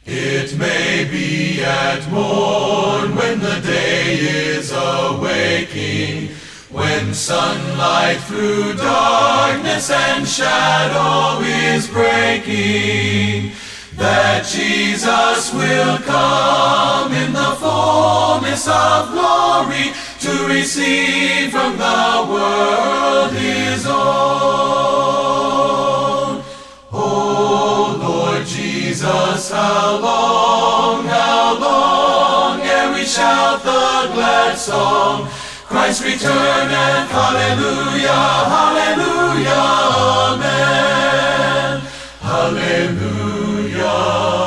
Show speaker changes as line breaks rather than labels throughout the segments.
It may be at morn when the day is awaking, when sunlight through darkness and shadow is breaking, that Jesus will come in the fullness of glory to receive from the world his own. O Lord Jesus, how long ere we shout the glad song, Christ returneth, hallelujah, hallelujah, amen, hallelujah,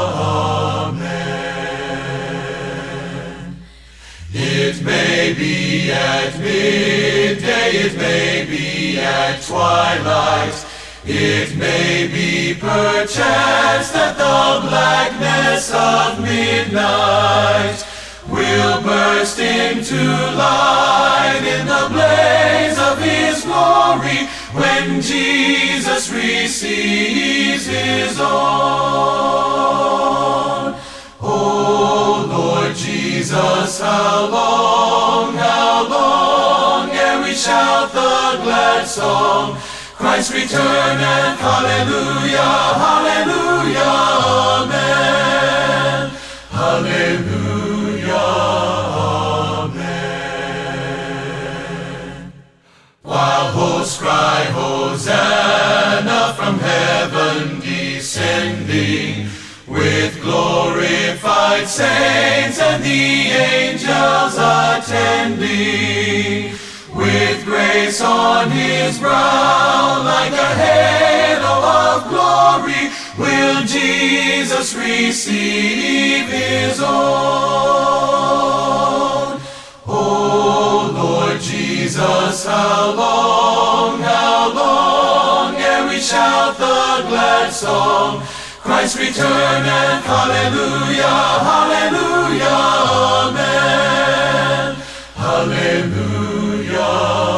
amen. It may be at midday, it may be at twilight, it may be perchance that the blackness of midnight will burst into light in the blaze of his glory when Jesus receives his own. O Lord Jesus, how long ere we shout the glad song, Christ returneth, hallelujah, hallelujah, amen, hallelujah, amen. While hosts cry, Hosanna, from heaven descending, with glorified saints and the angels attending, with grace on his brow like a halo of glory, will Jesus receive his own. O Lord Jesus, how long ere we shout the glad song, Christ returneth, hallelujah, hallelujah, amen, hallelujah,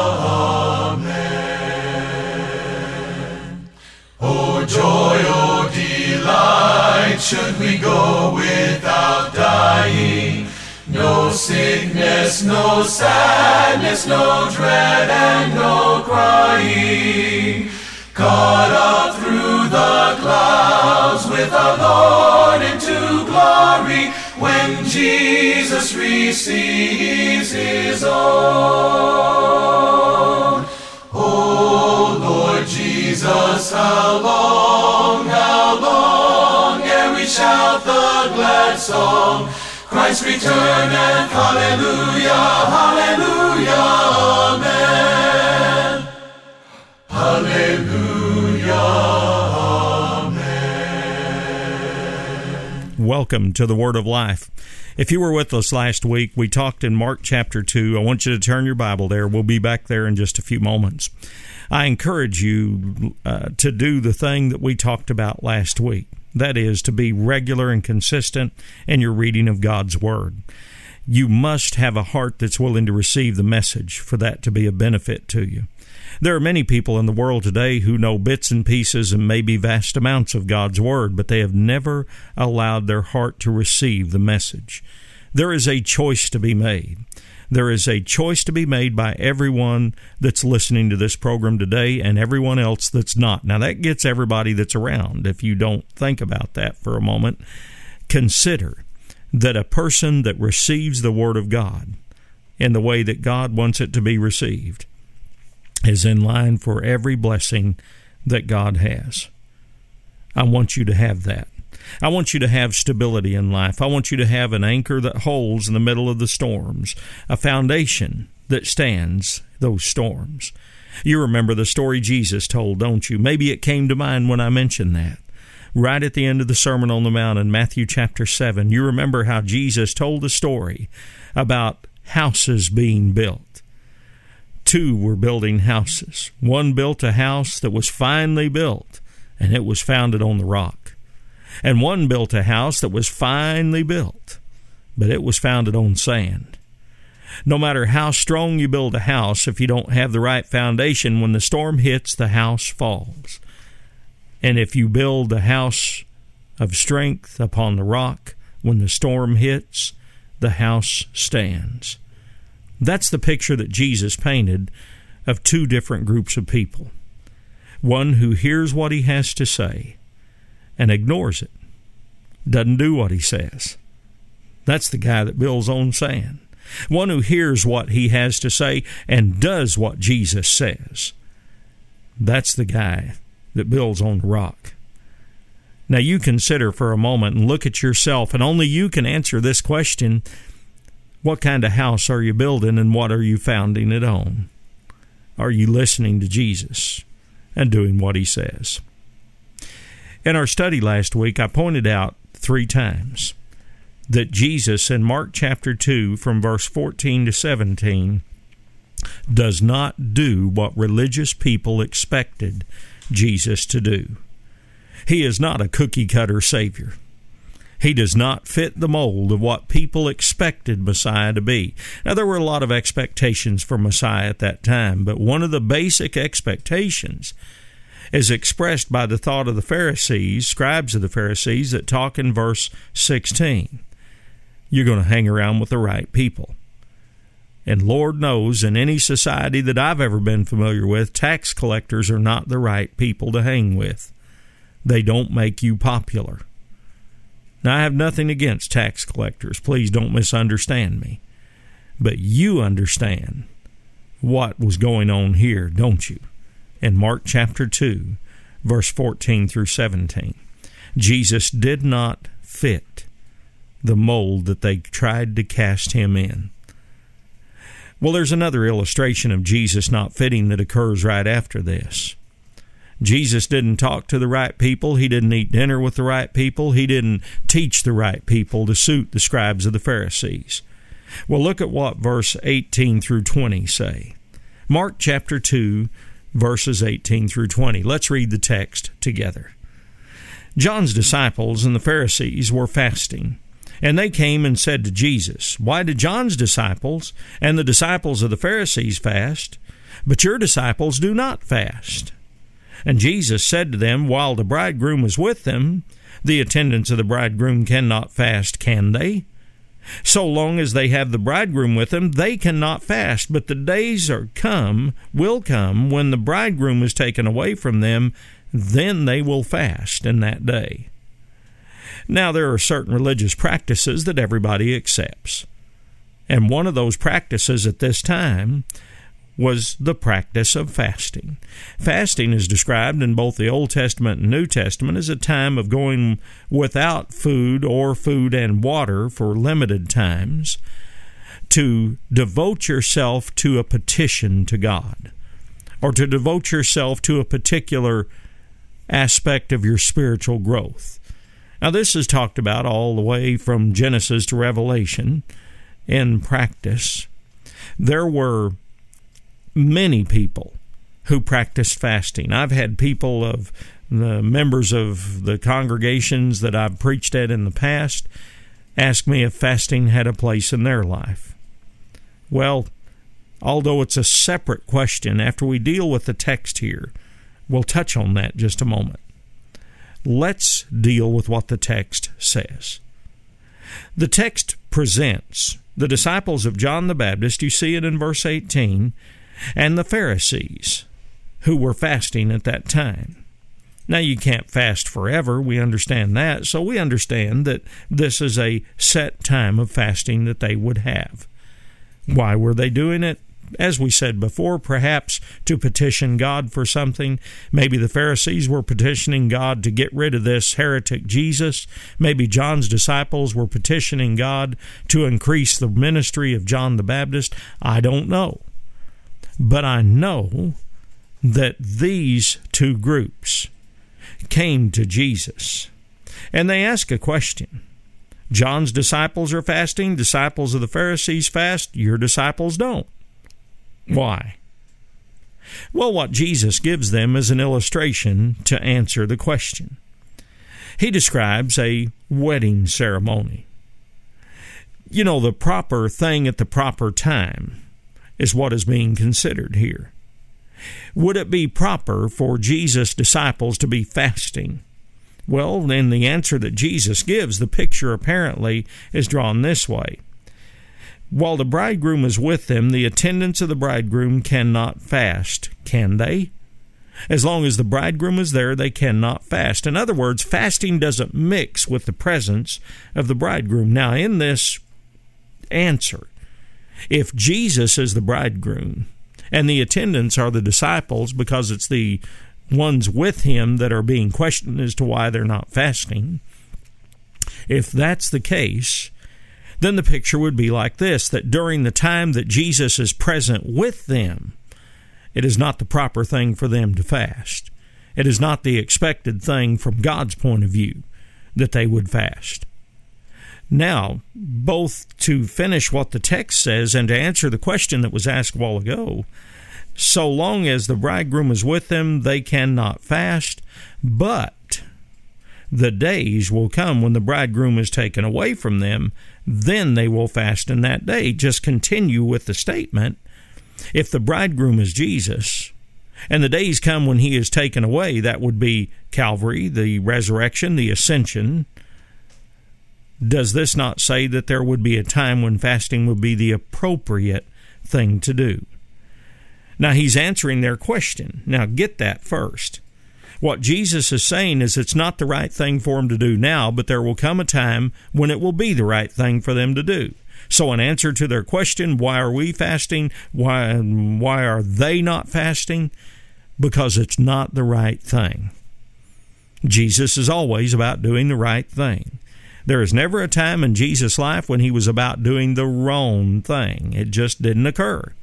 amen. O joy, O delight, should we go without dying, no sickness, no sadness, no dread, and no crying, caught up through the clouds with our Lord into glory, when Jesus receives his own. O Lord Jesus, how long ere we shout the glad song, Christ returneth, hallelujah, hallelujah, amen, hallelujah, amen.
Welcome to the Word of Life. If you were with us last week, we talked in Mark chapter 2. I want you to turn your Bible there. We'll be back there in just a few moments. I encourage you to do the thing that we talked about last week. That is, to be regular and consistent in your reading of God's Word. You must have a heart that's willing to receive the message for that to be a benefit to you. There are many people in the world today who know bits and pieces and maybe vast amounts of God's Word, but they have never allowed their heart to receive the message. There is a choice to be made. There is a choice to be made by everyone that's listening to this program today and everyone else that's not. Now, that gets everybody that's around. If you don't think about that for a moment, consider that a person that receives the Word of God in the way that God wants it to be received is in line for every blessing that God has. I want you to have that. I want you to have stability in life. I want you to have an anchor that holds in the middle of the storms, a foundation that stands those storms. You remember the story Jesus told, don't you? Maybe it came to mind when I mentioned that. Right at the end of the Sermon on the Mount in Matthew chapter 7, you remember how Jesus told the story about houses being built. Two were building houses. One built a house that was finely built, and it was founded on the rock. And one built a house that was finely built, but it was founded on sand. No matter how strong you build a house, if you don't have the right foundation, when the storm hits, the house falls. And if you build a house of strength upon the rock. When the storm hits, the house stands. That's the picture that Jesus painted of two different groups of people. One who hears what he has to say and ignores it, doesn't do what he says. That's the guy that builds on sand. One who hears what he has to say and does what Jesus says. That's the guy that builds on the rock. Now you consider for a moment and look at yourself, and only you can answer this question. What kind of house are you building, and what are you founding it on? Are you listening to Jesus and doing what he says? In our study last week, I pointed out 3 times that Jesus in Mark chapter 2 from verse 14 to 17 does not do what religious people expected Jesus to do. He is not a cookie-cutter Savior. He does not fit the mold of what people expected Messiah to be. Now, there were a lot of expectations for Messiah at that time, but one of the basic expectations is expressed by the thought of the Pharisees, scribes of the Pharisees, that talk in verse 16. You're going to hang around with the right people. And Lord knows, in any society that I've ever been familiar with, tax collectors are not the right people to hang with. They don't make you popular. Now, I have nothing against tax collectors. Please don't misunderstand me. But you understand what was going on here, don't you? In Mark chapter 2, verse 14 through 17. Jesus did not fit the mold that they tried to cast him in. Well, there's another illustration of Jesus not fitting that occurs right after this. Jesus didn't talk to the right people. He didn't eat dinner with the right people. He didn't teach the right people to suit the scribes of the Pharisees. Well, look at what verse 18 through 20 say. Mark chapter 2, verses 18 through 20. Let's read the text together. John's disciples and the Pharisees were fasting, and they came and said to Jesus, "Why did John's disciples and the disciples of the Pharisees fast, but your disciples do not fast?" And Jesus said to them, "While the bridegroom is with them, the attendants of the bridegroom cannot fast, can they? So long as they have the bridegroom with them, they cannot fast. But the days will come, when the bridegroom is taken away from them, then they will fast in that day." Now, there are certain religious practices that everybody accepts. And one of those practices at this time was the practice of fasting. Fasting is described in both the Old Testament and New Testament as a time of going without food or food and water for limited times to devote yourself to a petition to God, or to devote yourself to a particular aspect of your spiritual growth. Now, this is talked about all the way from Genesis to Revelation in practice. There were many people who practiced fasting. I've had people of the members of the congregations that I've preached at in the past ask me if fasting had a place in their life. Well, although it's a separate question, after we deal with the text here, we'll touch on that just a moment. Let's deal with what the text says. The text presents the disciples of John the Baptist, you see it in verse 18, and the Pharisees, who were fasting at that time. Now, you can't fast forever, we understand that, so we understand that this is a set time of fasting that they would have. Why were they doing it? As we said before, perhaps to petition God for something. Maybe the Pharisees were petitioning God to get rid of this heretic Jesus. Maybe John's disciples were petitioning God to increase the ministry of John the Baptist. I don't know. But I know that these two groups came to Jesus, and they ask a question. John's disciples are fasting, disciples of the Pharisees fast, your disciples don't. Why? Well, what Jesus gives them is an illustration to answer the question. He describes a wedding ceremony. You know, the proper thing at the proper time is what is being considered here. Would it be proper for Jesus' disciples to be fasting Well, in the answer that Jesus gives, the picture apparently is drawn this way. While the bridegroom is with them, the attendants of the bridegroom cannot fast, can they? As long as the bridegroom is there, they cannot fast. In other words, fasting doesn't mix with the presence of the bridegroom. Now, in this answer, if Jesus is the bridegroom and the attendants are the disciples, because it's the ones with him that are being questioned as to why they're not fasting, if that's the case, then the picture would be like this, that during the time that Jesus is present with them, it is not the proper thing for them to fast. It is not the expected thing from God's point of view that they would fast. Now, both to finish what the text says and to answer the question that was asked a while ago, so long as the bridegroom is with them, they cannot fast, but the days will come when the bridegroom is taken away from them, then they will fast in that day. Just continue with the statement. If the bridegroom is Jesus, and the days come when he is taken away, that would be Calvary, the resurrection, the ascension, does this not say that there would be a time when fasting would be the appropriate thing to do? Now, he's answering their question. Now, get that first. What Jesus is saying is it's not the right thing for them to do now, but there will come a time when it will be the right thing for them to do. So in answer to their question, why are we fasting? Why are they not fasting? Because it's not the right thing. Jesus is always about doing the right thing. There is never a time in Jesus' life when he was about doing the wrong thing. It just didn't occur.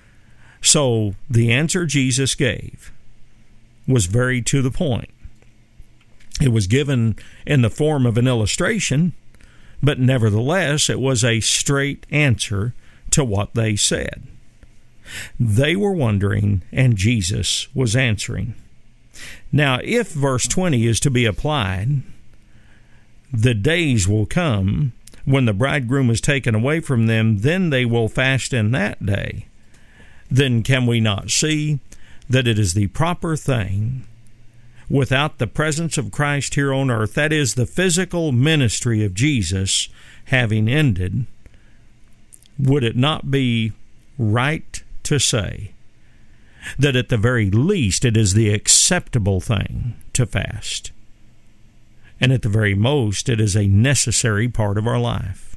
So the answer Jesus gave was very to the point. It was given in the form of an illustration, but nevertheless it was a straight answer to what they said. They were wondering, and Jesus was answering. Now, if verse 20 is to be applied, the days will come when the bridegroom is taken away from them, then they will fast in that day. Then can we not see that it is the proper thing without the presence of Christ here on earth, that is, the physical ministry of Jesus having ended, would it not be right to say that at the very least it is the acceptable thing to fast? And at the very most, it is a necessary part of our life.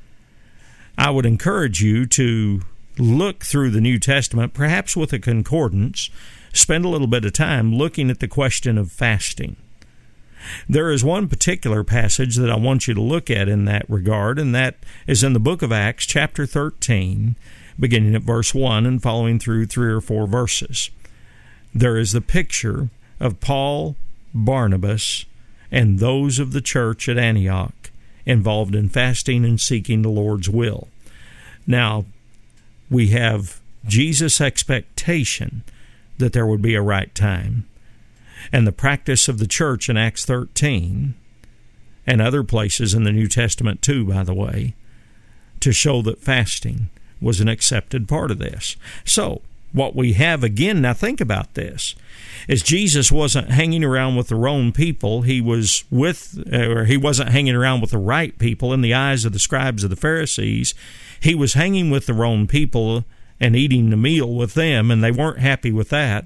I would encourage you to look through the New Testament, perhaps with a concordance, spend a little bit of time looking at the question of fasting. There is one particular passage that I want you to look at in that regard, and that is in the book of Acts, chapter 13, beginning at verse 1 and following through 3 or 4 verses. There is the picture of Paul, Barnabas, and those of the church at Antioch involved in fasting and seeking the Lord's will. Now, we have Jesus' expectation that there would be a right time, and the practice of the church in Acts 13, and other places in the New Testament too, by the way, to show that fasting was an accepted part of this. So, what we have again, now think about this, is Jesus wasn't hanging around with the wrong people. He wasn't hanging around with the right people in the eyes of the scribes of the Pharisees. He was hanging with the wrong people and eating the meal with them, and they weren't happy with that.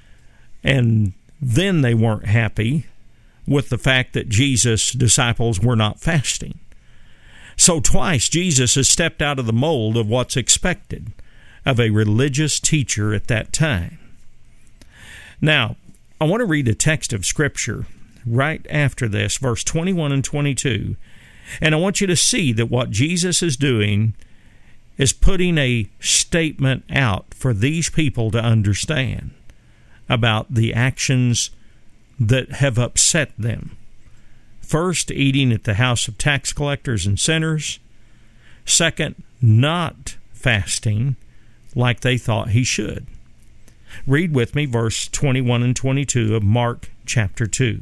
And then they weren't happy with the fact that Jesus' disciples were not fasting. So twice Jesus has stepped out of the mold of what's expected of a religious teacher at that time. Now, I want to read a text of Scripture right after this, verse 21 and 22, and I want you to see that what Jesus is doing is putting a statement out for these people to understand about the actions that have upset them. First, eating at the house of tax collectors and sinners. Second, not fasting like they thought he should. Read with me verse 21 and 22 of Mark chapter 2.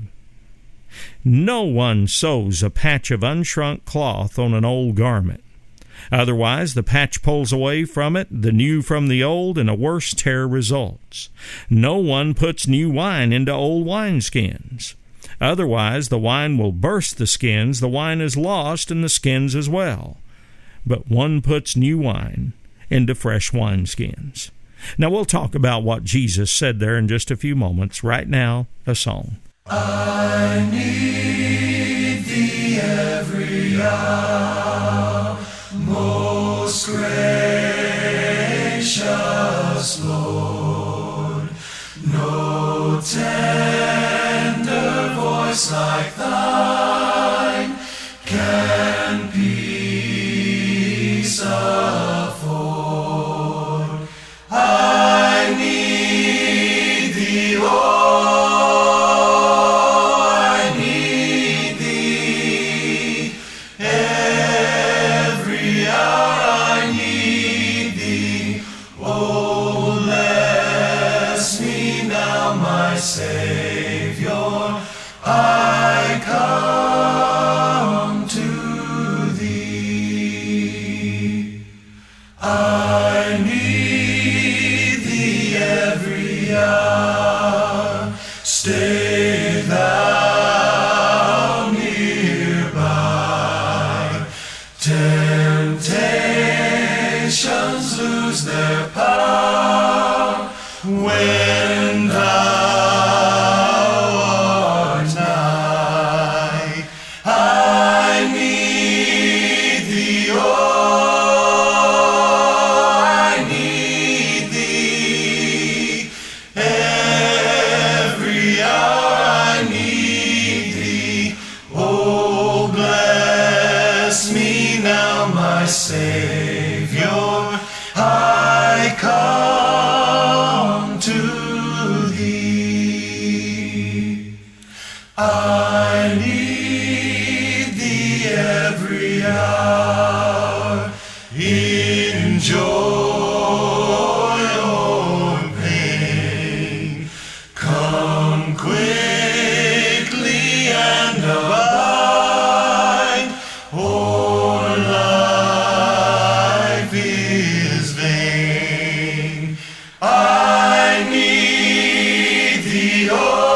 No one sews a patch of unshrunk cloth on an old garment. Otherwise, the patch pulls away from it, the new from the old, and a worse tear results. No one puts new wine into old wineskins. Otherwise, the wine will burst the skins, the wine is lost, and the skins as well. But one puts new wine into fresh wineskins. Now, we'll talk about what Jesus said there in just a few moments. Right now, a song.
I need thee every hour, most gracious Lord. No tender voice like thine can peace afford. I need thee, oh, I need thee. Every hour I need thee. Oh, bless me now, my Savior. I come to thee. I need thee every hour. Stay thou nearby. Temptations lose their power when thou art nigh. I need thee, oh, I need thee. Every hour I need thee. Oh, bless me now, my Savior. I come to thee. I need thee every hour, in joy or pain. Come quickly and abide, or life is vain. I need thee,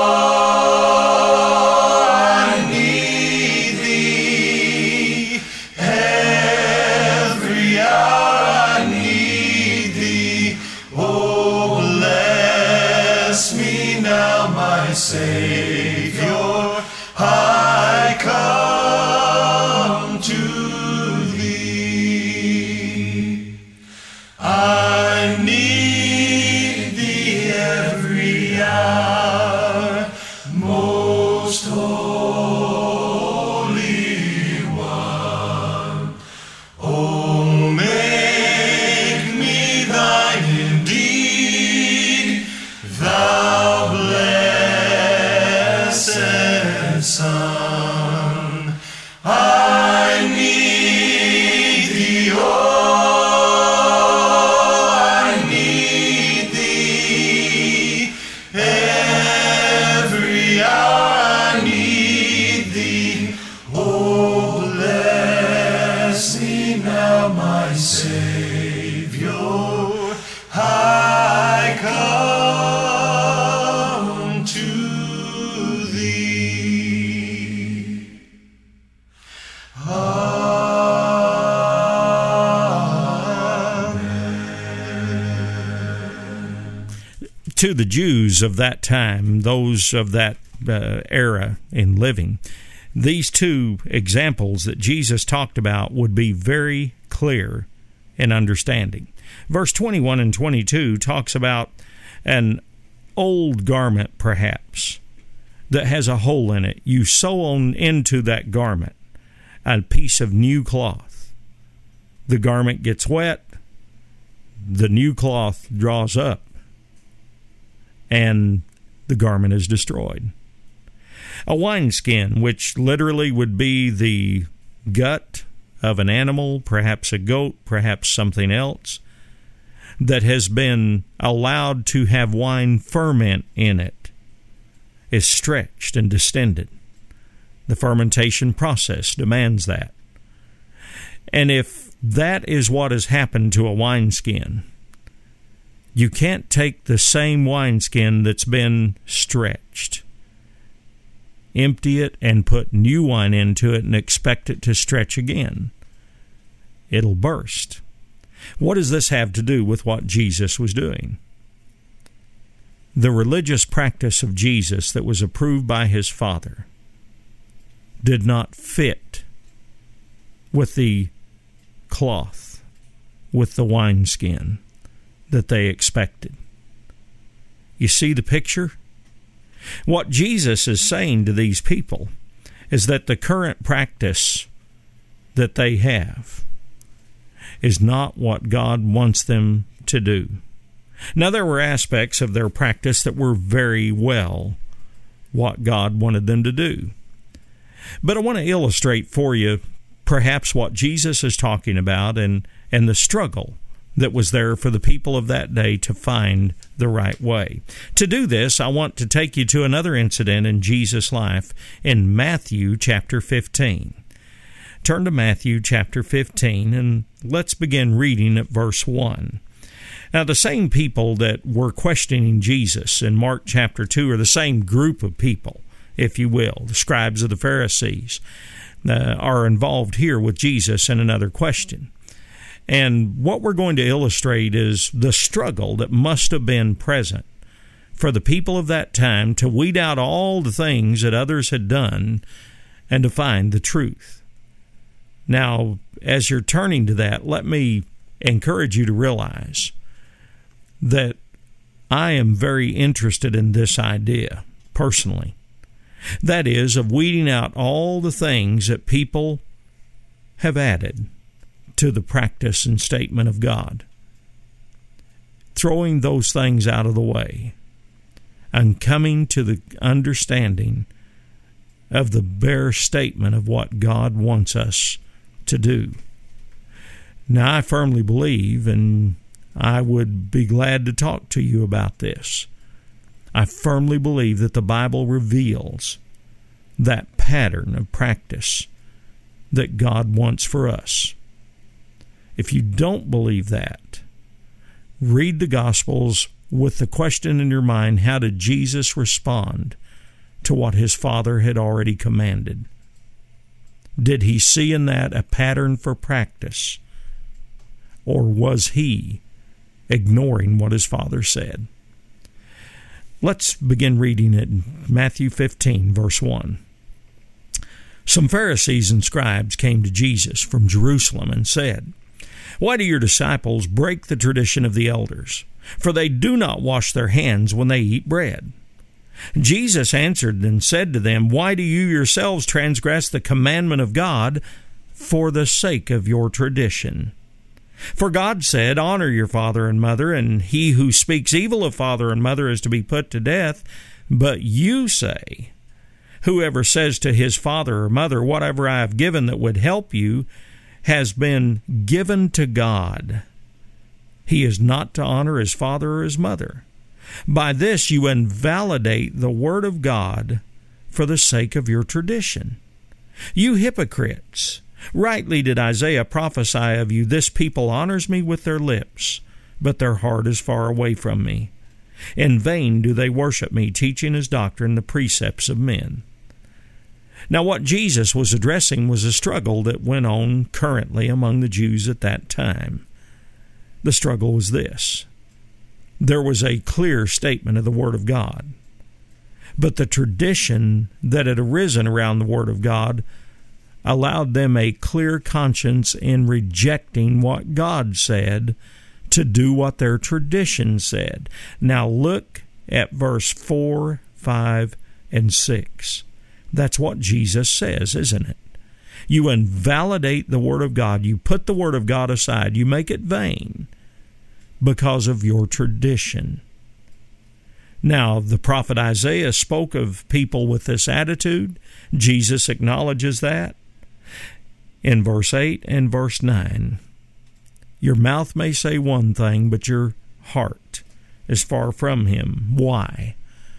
oh, I need thee. Every hour I need thee. Oh, bless me now, my Savior. I come to thee. I need thee every hour, most holy one. Oh, make me thine indeed, thou blessed Son. I need thee, oh, I need thee. Every hour I need thee. Oh, bless me now, my Savior. I come to thee.
To the Jews of that time, those of that era in living, these two examples that Jesus talked about would be very clear in understanding. Verse 21 and 22 talks about an old garment, perhaps, that has a hole in it. You sew on into that garment a piece of new cloth. The garment gets wet, the new cloth draws up, and the garment is destroyed. A wineskin, which literally would be the gut of an animal, perhaps a goat, perhaps something else, that has been allowed to have wine ferment in it, is stretched and distended. The fermentation process demands that. And if that is what has happened to a wineskin, you can't take the same wineskin that's been stretched empty it, and put new wine into it and expect it to stretch again. It'll burst. What does this have to do with what Jesus was doing? The religious practice of Jesus that was approved by his Father did not fit with the cloth, with the wineskin that they expected. You see the picture? What Jesus is saying to these people is that the current practice that they have is not what God wants them to do. Now, there were aspects of their practice that were very well what God wanted them to do. But I want to illustrate for you perhaps what Jesus is talking about and the struggle that was there for the people of that day to find the right way. To do this, I want to take you to another incident in Jesus' life in Matthew chapter 15. Turn to Matthew chapter 15 and let's begin reading at verse 1. Now, the same people that were questioning Jesus in Mark chapter 2 are the same group of people, if you will, the scribes of the Pharisees, are involved here with Jesus in another question. And what we're going to illustrate is the struggle that must have been present for the people of that time to weed out all the things that others had done and to find the truth. Now, as you're turning to that, let me encourage you to realize that I am very interested in this idea, personally. That is, of weeding out all the things that people have added to the practice and statement of God. Throwing those things out of the way and coming to the understanding of the bare statement of what God wants us to do. Now, I firmly believe, and I would be glad to talk to you about this, I firmly believe that the Bible reveals that pattern of practice that God wants for us. If you don't believe that, read the Gospels with the question in your mind, how did Jesus respond to what his Father had already commanded? Did he see in that a pattern for practice? Or was he ignoring what his Father said? Let's begin reading it in Matthew 15, verse 1. Some Pharisees and scribes came to Jesus from Jerusalem and said, "Why do your disciples break the tradition of the elders? For they do not wash their hands when they eat bread." Jesus answered and said to them, "Why do you yourselves transgress the commandment of God for the sake of your tradition? For God said, 'Honor your father and mother,' and he who speaks evil of father and mother is to be put to death. But you say, 'Whoever says to his father or mother, whatever I have given that would help you, has been given to God,' he is not to honor his father or his mother. By this you invalidate the word of God for the sake of your tradition. You hypocrites! Rightly did Isaiah prophesy of you, 'This people honors me with their lips, but their heart is far away from me. In vain do they worship me, teaching as doctrine the precepts of men.'" Now, what Jesus was addressing was a struggle that went on currently among the Jews at that time. The struggle was this. There was a clear statement of the Word of God, but the tradition that had arisen around the Word of God allowed them a clear conscience in rejecting what God said to do what their tradition said. Now look at verse 4, 5, and 6. That's what Jesus says, isn't it? You invalidate the Word of God. You put the Word of God aside. You make it vain because of your tradition. Now, the prophet Isaiah spoke of people with this attitude. Jesus acknowledges that in verse 8 and verse 9. Your mouth may say one thing, but your heart is far from him. Why?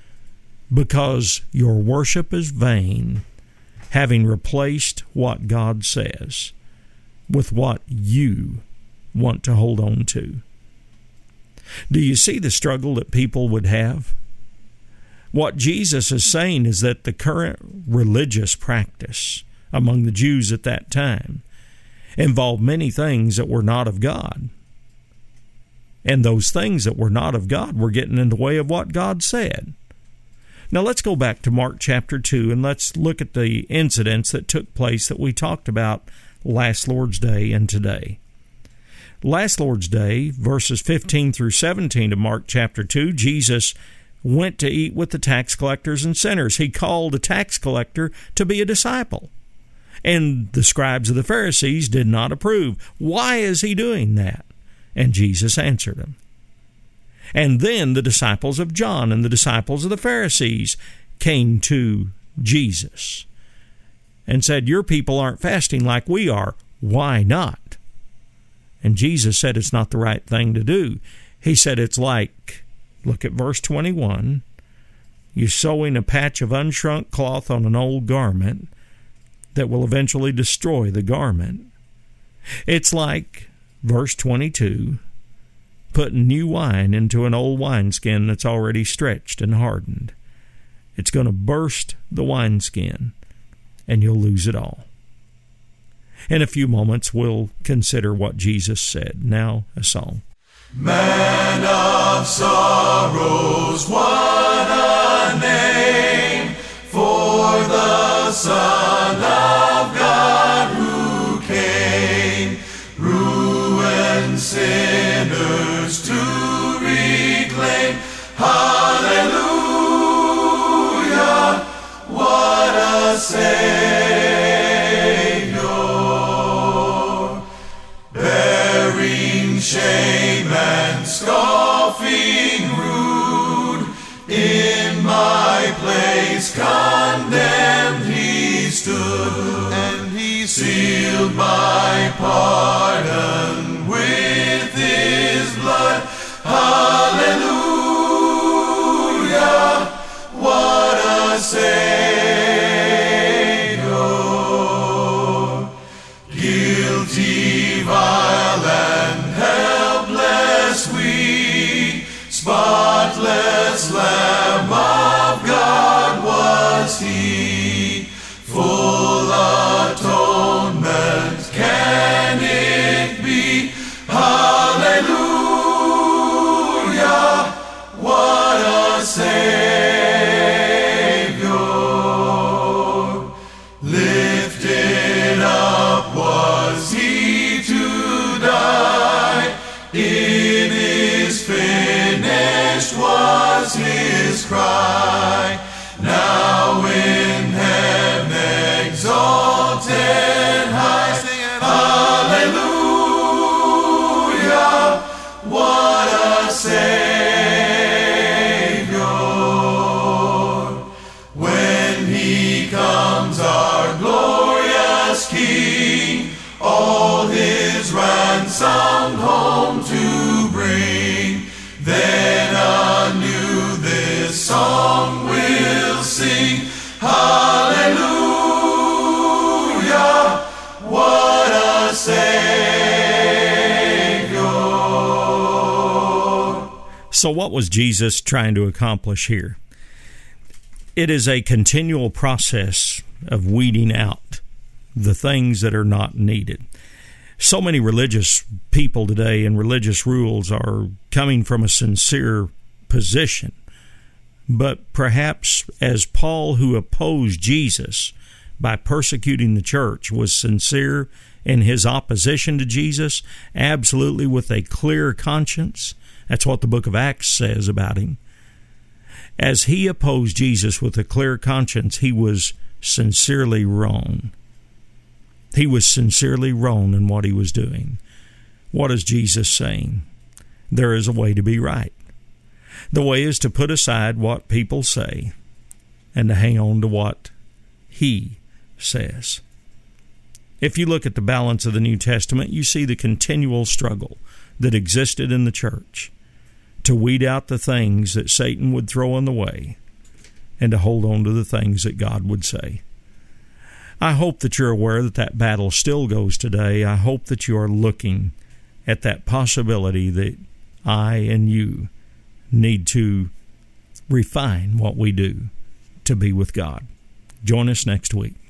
Because your worship is vain, having replaced what God says with what you want to hold on to. Do you see the struggle that people would have? What Jesus is saying is that the current religious practice among the Jews at that time involved many things that were not of God. And those things that were not of God were getting in the way of what God said. Now let's go back to Mark chapter 2 and let's look at the incidents that took place that we talked about last Lord's Day and today. Last Lord's Day, verses 15 through 17 of Mark chapter 2, Jesus went to eat with the tax collectors and sinners. He called a tax collector to be a disciple. And the scribes of the Pharisees did not approve. Why is he doing that? And Jesus answered him. And then the disciples of John and the disciples of the Pharisees came to Jesus and said, your people aren't fasting like we are. Why not? And Jesus said it's not the right thing to do. He said it's like, look at verse 21, you sewing a patch of unshrunk cloth on an old garment that will eventually destroy the garment. It's like, verse 22, putting new wine into an old wineskin that's already stretched and hardened. It's going to burst the wineskin, and you'll lose it all. In a few moments, we'll consider what Jesus said. Now, a song.
Man of sorrows, what a name for the Son of God who came, ruined sinners to reclaim. Hallelujah, what a Savior, bearing shame and scoffing rude, in my place condemned he stood, and he sealed my pardon with his blood. Hallelujah, what a Savior, guilty, vile, and helpless we, spotless Lamb of God was he, full atonement can it be. Hallelujah, what a Savior, lifted up was he to die, it is finished was his cry, now in heaven exalted high, hallelujah, what a Savior, when he comes our glorious King, all his ransomed home to bring, then anew this song we'll sing. Hallelujah, what a Savior.
So what was Jesus trying to accomplish here? It is a continual process of weeding out the things that are not needed. So many religious people today and religious rules are coming from a sincere position. But perhaps as Paul, who opposed Jesus by persecuting the church, was sincere in his opposition to Jesus, absolutely with a clear conscience. That's what the book of Acts says about him. As he opposed Jesus with a clear conscience, he was sincerely wrong. He was sincerely wrong in what he was doing. What is Jesus saying? There is a way to be right. The way is to put aside what people say and to hang on to what he says. If you look at the balance of the New Testament, you see the continual struggle that existed in the church to weed out the things that Satan would throw in the way and to hold on to the things that God would say. I hope that you're aware that that battle still goes today. I hope that you are looking at that possibility that I and you need to refine what we do to be with God. Join us next week.